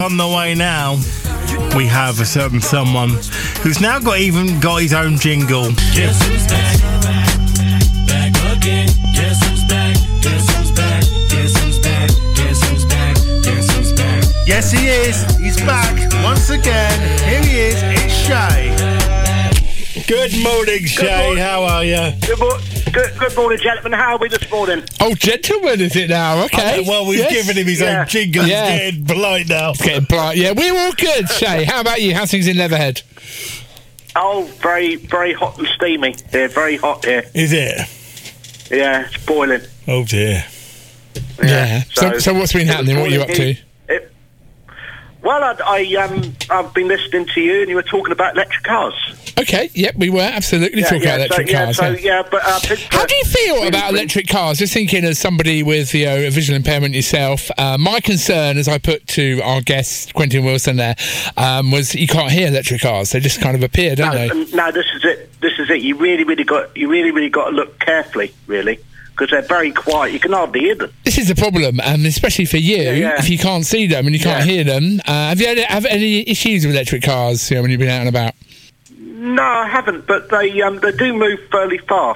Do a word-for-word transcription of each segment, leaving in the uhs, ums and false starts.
On the way now, we have a certain someone who's now got even got his own jingle. Guess who's back? Back again. Guess who's back? Guess who's back? Guess who's back? Guess who's back? Guess who's back? Yes, he is. He's back once again. Here he is. It's Shay. Good morning, Shay. Good morning. How are you? Good, mo- good, good morning, gentlemen. How are we this morning? Oh, gentlemen, is it now? Okay. Uh, well, we've Yes. given him his Yeah. own jingle. Yeah. He's getting polite now. It's getting blind. Yeah, we're all good, Shay. How about you? How's things in Leatherhead? Oh, very, very hot and steamy. Yeah, very hot here. Is it? Yeah, it's boiling. Oh, dear. Yeah. So, so what's been happening? What are you up to? It, well, I, I um, I've been listening to you, and you were talking about electric cars. Okay. Yep, we were absolutely Yeah, talking yeah, about electric so, cars. Yeah, so, yeah. yeah, but uh, Pittsburgh- How do you feel really, about really- electric cars? Just thinking as somebody with you know, a visual impairment yourself, uh, my concern, as I put to our guest Quentin Wilson there, um, was you can't hear electric cars. They just kind of appear, don't No, they? um, no, this is it. This is it. You really, really got. You really, really got to look carefully, really, because they're very quiet. You can hardly hear them. This is the problem, um, especially for you, Yeah, yeah. if you can't see them and you can't Yeah. hear them. Uh, have you had have any issues with electric cars you know, when you've been out and about? No, I haven't. But they um, they do move fairly fast.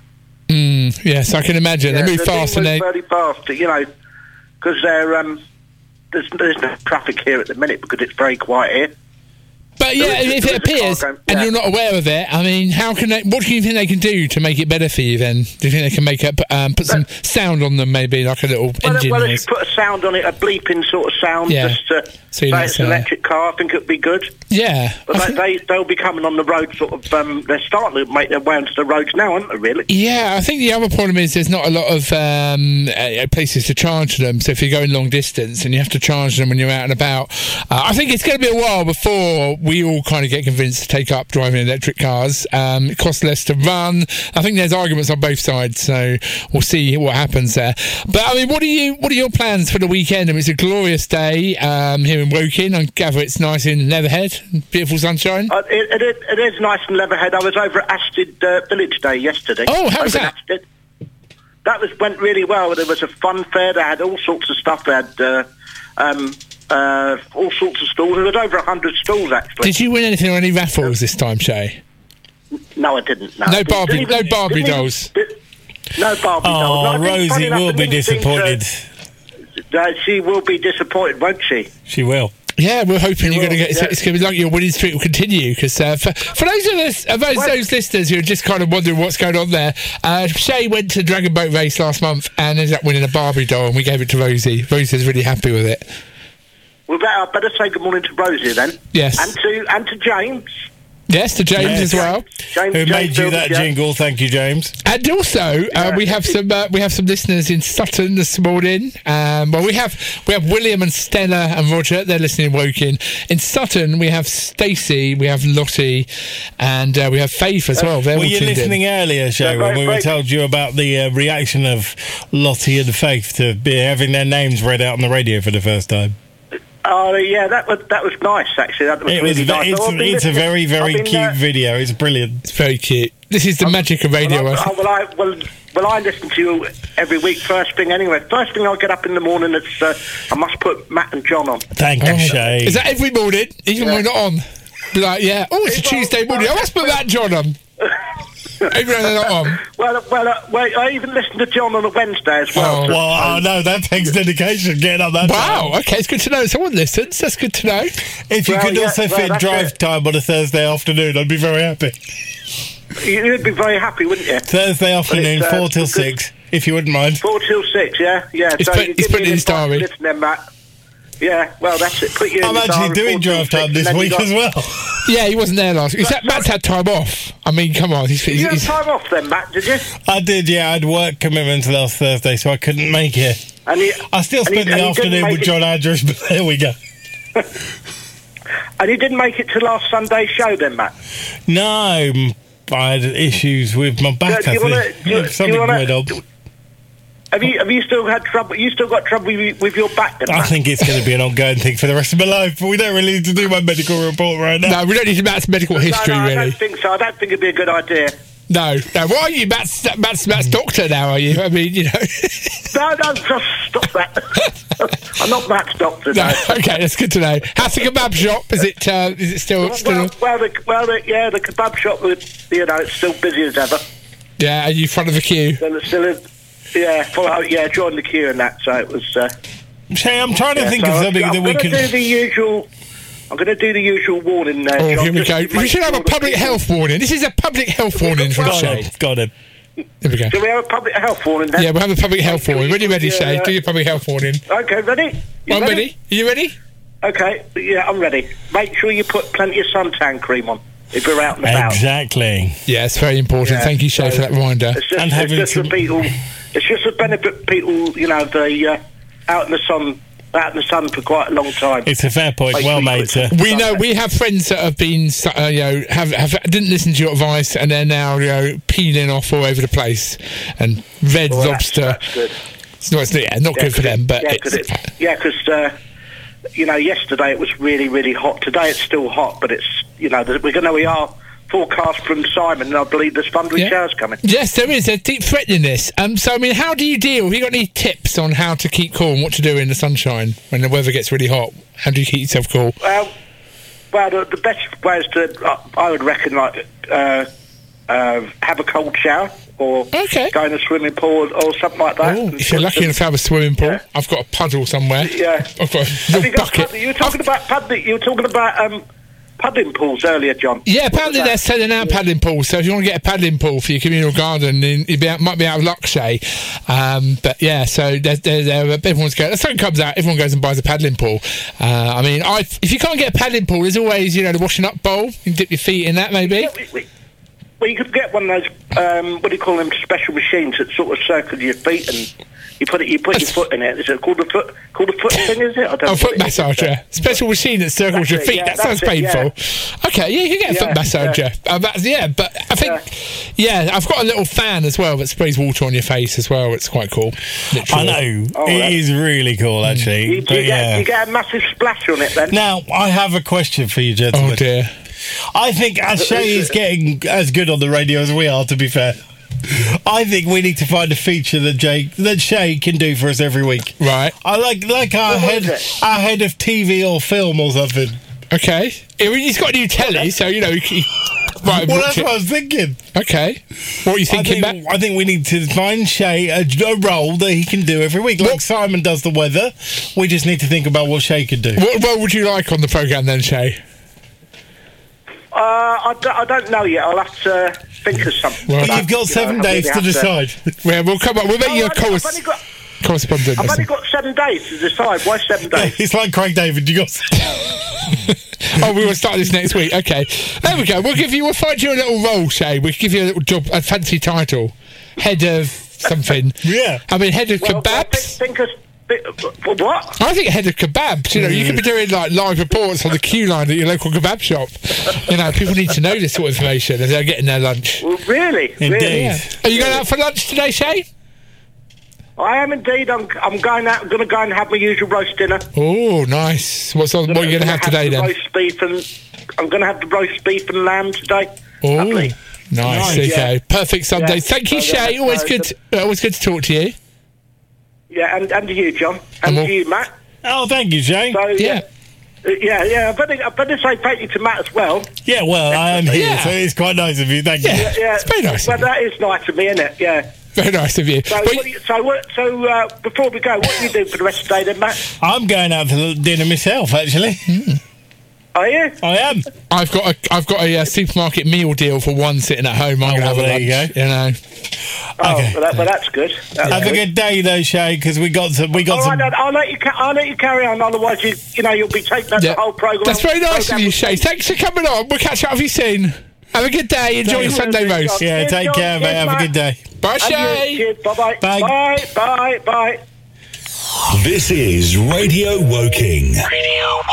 Mm, yes, I can imagine. Yeah, they move do fast move and they... fairly fast. You know, because they're um, there's there's no traffic here at the minute because it's very quiet here. But yeah, There is- if there it is a car appears going- and yeah. you're not aware of it, I mean, how can they... What do you think they can do to make it better for you then? Do you think they can make it, um, put some sound on them maybe, like a little Well, engine well, if noise? you put a sound on it, a bleeping sort of sound, Yeah. just to So say you know it's it's, an uh, electric car, I think it'd be good. Yeah. But I they, think- they, they'll be coming on the road sort of, um, they're starting to make their way onto the roads now, aren't they, really? Yeah, I think the other problem is there's not a lot of um, uh, places to charge them. So if you're going long distance and you have to charge them when you're out and about, uh, I think it's going to be a while before we all kind of get convinced to take up driving electric cars. Um, it costs less to run. I think there's arguments on both sides, so we'll see what happens there. But I mean, what are you? What are your plans for the weekend? I mean, it's a glorious day um, here in Woking. I gather it's nice in Leatherhead, beautiful sunshine. Uh, it, it, is- it is nice in Leatherhead. I was over at Asted uh, Village Day yesterday. Oh, how was Over in that? Asted. That was went really well. There was a fun fair. They had all sorts of stuff. They had uh, um, uh, all sorts of stalls. There was over a hundred stalls actually. Did you win anything or any raffles this time, Shay? No, I didn't. No, No Didn't Barbie- even- no Barbie didn't even- dolls. did- no Barbie dolls. Oh, No, I think, funny Rosie enough, will I be didn't think, uh, disappointed. Uh, she will be disappointed, won't she? She will. Yeah, we're hoping you're will, going to get. yeah. It's going to be like your winning streak will continue because uh, for, for those of us, uh, those, Well- those listeners who are just kind of wondering what's going on there, uh, Shay went to Dragon Boat Race last month and ended up winning a Barbie doll, and we gave it to Rosie. Rosie's really happy with it. Well, better, I better say good morning to Rosie then. Yes. And to and to James. Yes, to James Yes. as well. James Who James made you Builders, that yeah. jingle? Thank you, James. And also, uh, Yeah. we have some uh, we have some listeners in Sutton this morning. Um, well, we have we have William and Stella and Roger. They're listening in Woking. In Sutton, we have Stacey, we have Lottie, and uh, we have Faith as well. They're Were all you tuned in. listening earlier, Shay, Yeah, when very- we were very- told you about the uh, reaction of Lottie and Faith to be having their names read out on the radio for the first time? Oh yeah, that was that was nice actually. That was It really was. nice. It's, Oh, I've been it's a listening- very, very I've been, cute uh, video. It's brilliant. It's very cute. This is the magic of radio. Well, I I, think. oh, well, I well, well, I listen to you every week. First thing, anyway. First thing I get up in the morning, it's uh, I must put Matt and John on. Thank you, Oh, Shay. Is that every morning, even when we're not on? Be like, yeah. Oh, it's a Well, Tuesday morning. I must put that John on. Even when they're not on. Well, well, uh, well, I even listen to John on a Wednesday as well. Oh. so- Well, oh no, that takes dedication getting up that time. Wow. Okay, it's good to know. Someone listens. That's good to know. If you Well, could yeah, also well, fit that's drive it. time on a Thursday afternoon, I'd be very happy. You'd be very happy, wouldn't you? Thursday afternoon, uh, four till good- six, if you wouldn't mind. Four till six, yeah, yeah. He's so put- you he's give put me it in an his invite to diary. listen then, Matt. Yeah, well, that's it. Put you in I'm the actually diary, doing four till drive time six, this and then week you got- as well. Yeah, he wasn't there last week. That Matt's had time off. I mean, come on. He's, he's, You had he's, time off then, Matt, did you? I did, yeah. I had work commitments last Thursday, so I couldn't make it. And you I still and you- spent the and you didn't afternoon make with it- John Andrews, but there we go. And you didn't make it to last Sunday's show then, Matt? No, m- I had issues with my back, Do I you wanna- think. do you- do Something you wanna- went on. do- Have you have you still had trouble? You still got trouble with, with your back then, I Matt? think it's going to be an ongoing thing for the rest of my life, but we don't really need to do my medical report right now. no, we don't need Matt's medical No, history, no, I really. don't think so. I don't think it'd be a good idea. No, no. Why are you Matt's, Matt's, Matt's doctor now, are you? I mean, you know. No, no, just stop that. I'm not Matt's doctor, No, no. okay, that's good to know. How's the kebab shop? Is it, uh, is it still... still Well, well, the, well the, yeah, the kebab shop, was, you know, it's still busy as ever. yeah, are you front of the queue? Still, still in, yeah, follow, yeah, joined the queue and that, so it was... Uh, Shay, I'm trying to yeah, think so of something I'm, that I'm we gonna can... do the usual... I'm going to do the usual warning there, Oh, John, here we just go. to We make should have sure a that public people- health warning. This is a public health warning from Got Shay. it, got it. Here we go. Do we have a public health warning then? Yeah, we'll have a public health warning. When you're ready, Yeah, Shay, yeah. do your public health warning. Okay, ready? You I'm ready. Are you ready? Okay, yeah, I'm ready. Make sure you put plenty of suntan cream on if you're out and about. Exactly. Yeah, it's very important. Yeah, Thank you, Shay, so for that reminder. It's just, And it's having just for some- people. It's just to benefit people, you know, the uh, out in the sun, out in the sun for quite a long time. It's a fair point. Make Well sure you made, put sir. some We know suntan. we have friends that have been, uh, you know, have, have didn't listen to your advice, and they're now, you know, peeling off all over the place. And red Well, that's- lobster. That's good. It's not, it's not- yeah, not Yeah, good for 'cause them, it- but yeah, it's, because it, yeah, 'cause, uh, you know, yesterday it was really, really hot. Today it's still hot, but it's, you know, we're going to we are forecast from Simon, and I believe there's thundery Yeah. showers coming. yes, there is. They're deep threatening this. Um, so I mean, how do you deal? Have you got any tips on how to keep cool and what to do in the sunshine when the weather gets really hot? How do you keep yourself cool? Well, well, the, the best way is to, uh, I would reckon, like, uh, uh, have a cold shower or Okay. go in a swimming pool or, or something like that. Oh, And if you're put lucky some- enough to have a swimming pool, Yeah. I've got a puddle somewhere. Yeah. I've got a Have little you got bucket. paddling? You were talking about paddling. You were talking about um, paddling pools earlier, John. Yeah, What was apparently that? they're selling out paddling pools. So if you want to get a paddling pool for your communal garden, then you be out, might be out of luck, Shay. Um, but yeah, so they're, they're, they're, everyone's going. If something comes out, everyone goes and buys a paddling pool. Uh, I mean, I if you can't get a paddling pool, there's always, you know, the washing up bowl. You can dip your feet in that, maybe. Yeah, we- we- Well, you could get one of those, um, what do you call them, special machines that sort of circle your feet, and you put it, you put your foot in it. Is it called a foot, called a foot thing? Is it? I don't know Oh, what foot it is. massager. Special machine that circles That's your it, feet. yeah, that that's sounds it, painful. Okay, yeah, you can get a Yeah, foot massager. Uh, that's, yeah, but I think, yeah. I've got a little fan as well that sprays water on your face as well. It's quite cool. I Literally. know. Oh, it that's- is really cool, actually. You, you, but get, yeah. you get a massive splash on it then. Now, I have a question for you, gentlemen. Oh dear. I think as Shay is getting as good on the radio as we are, to be fair, I think we need to find a feature that Jay, that Shay can do for us every week. Right. I like like our What head, is it? our head of T V or film or something. Okay. I mean, he's got a new telly, so you know. He, right. Well, watch that's it. what I was thinking. Okay. What are you I thinking, think, Matt? I think we need to find Shay a, a role that he can do every week. Like What- Simon does the weather. We just need to think about what Shay could do. What role would you like on the programme then, Shay? Uh, I, don't, I don't know yet. I'll have to think of something. Well, But you've got You seven know, I days really to have decide. Well, we'll come up. We'll make No, you a I've, I've, corres- only got, correspondent. I've or only something. got seven days to decide. Why seven days? It's like Craig David. You got. Oh, we will start this next week. Okay. There we go. We'll give you. We'll find you a little role, Shay. We'll give you a little job, a fancy title, head of something. Yeah. I mean, head of Well, well, kebabs. think, think of, think- what? I think head of kebabs. You know, you could be doing like live reports on the queue line at your local kebab shop. You know, people need to know this sort of information as they're getting their lunch. Well, really? Indeed. Really? Yeah. Are you going out for lunch today, Shay? I am indeed. I'm, I'm going out. I'm going to go and have my usual roast dinner. Oh, nice. What's on, what are you going to have today the then? Roast beef and I'm going to have the roast beef and lamb today. Oh, Lovely. nice. Nice, Okay, yeah. perfect Sunday. Yeah. Thank you, So, yeah, Shay. Always so good. it's uh, always good to talk to you. Yeah, and, and to you, John, and I'm to all- you, Matt. Oh, thank you, Shay. So Yeah. Uh, Yeah, yeah. I better, I better say thank you to Matt as well. Yeah, well, I am here, Yeah. so it's quite nice of you. Thank you. Yeah. Yeah, It's very nice Well, of you. that is nice of me, isn't it? Yeah. Very nice of you. So, Well, what do you, so, what, so uh, before we go, what do you do for the rest of the day, then, Matt? I'm going out for dinner myself, actually. Are you? I am. I've got a I've got a uh, supermarket meal deal for one sitting at home. I'm Oh, going to have well, a there lunch. you go. know. Oh, Okay. well, that, well, that's good. That's Have a good day, though, Shay, because we got some. We got All some. right, then, I'll let you. Ca- I'll let you carry on. Otherwise, you, you know, you'll be taking up Yeah. the whole program. That's very nice of program you, with Shay. me. Thanks for coming on. We'll catch up with you soon. Have a good day. Enjoy your Thank you. Sunday roast. Yeah, Cheers, take John. care, mate. Cheers, Have a Matt. good day. Bye, And Shay. you. Cheers. Bye-bye. Bye. Bye. Bye. Bye. This is Radio Woking. Radio